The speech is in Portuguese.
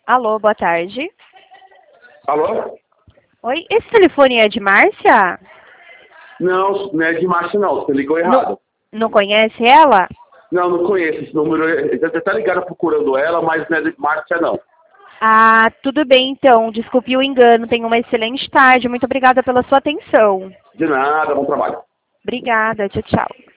Alô, boa tarde. Alô? Oi, esse telefone é de Márcia? Não, não é de Márcia não, você ligou errado. Não conhece ela? Não conheço esse número. Você tá ligado procurando ela, mas não é de Márcia não. Ah, tudo bem então. Desculpe o engano. Tenha uma excelente tarde. Muito obrigada pela sua atenção. De nada, bom trabalho. Obrigada. Tchau, tchau.